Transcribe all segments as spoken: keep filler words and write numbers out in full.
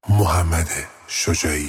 محمد شجاعی.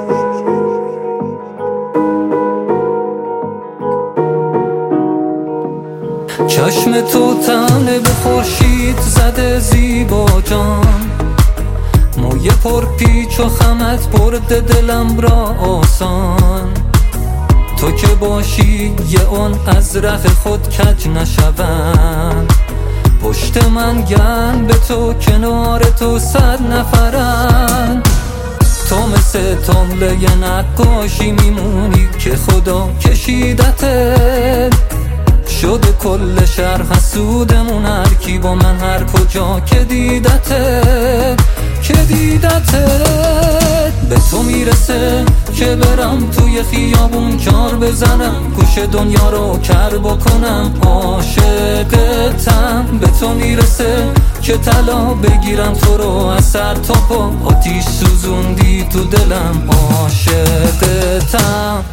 چشم تو طعنه به خورشید زده زیبا جان، موی پر پیچ و خمت برده دلم را آسان. تو که باشی یه اون ازرق خود کج نشوم، پشت من گن به تو کنار تو صد نفرن. تو مثل تمله نقاشی میمونی که خدا کشیدته، شده کل شهر حسودمون هر کی با من هر کجا که دیدته که دیدته. به تو میرسه که برم توی خیابون جار بزنم، گوش دنیا رو کر بکنم عاشقتم. به تو میرسه که طلا بگیرم تو رو از سر تا پا، آتیش سوزوندی تو دلم عاشقتم.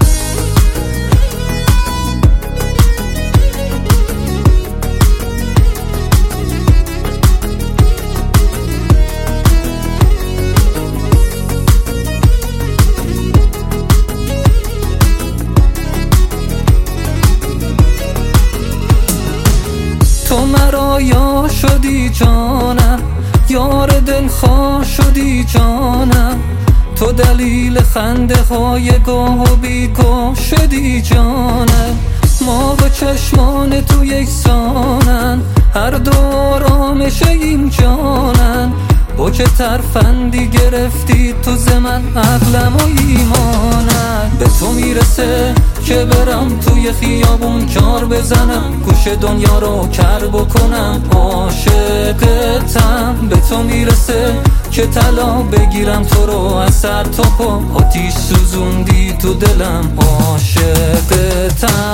تو مرا یار شدی جانم، یار دلخواه شدی جانم. تو دلیل خنده های گاه و بیگاه شدی جانم. ما و چشمان تو یکسانن، هر دو آرامش این جانن. با که ترفندی گرفتی تو ز من عقلم و ایمانم. به تو میرسه که برم توی خیابون جار بزنم، گوش دنیا رو کر بکنم عاشقتم. به تو میرسه که طلا بگیرم تو رو از سر تا پا، آتیش سوزوندی تو دلم عاشقتم.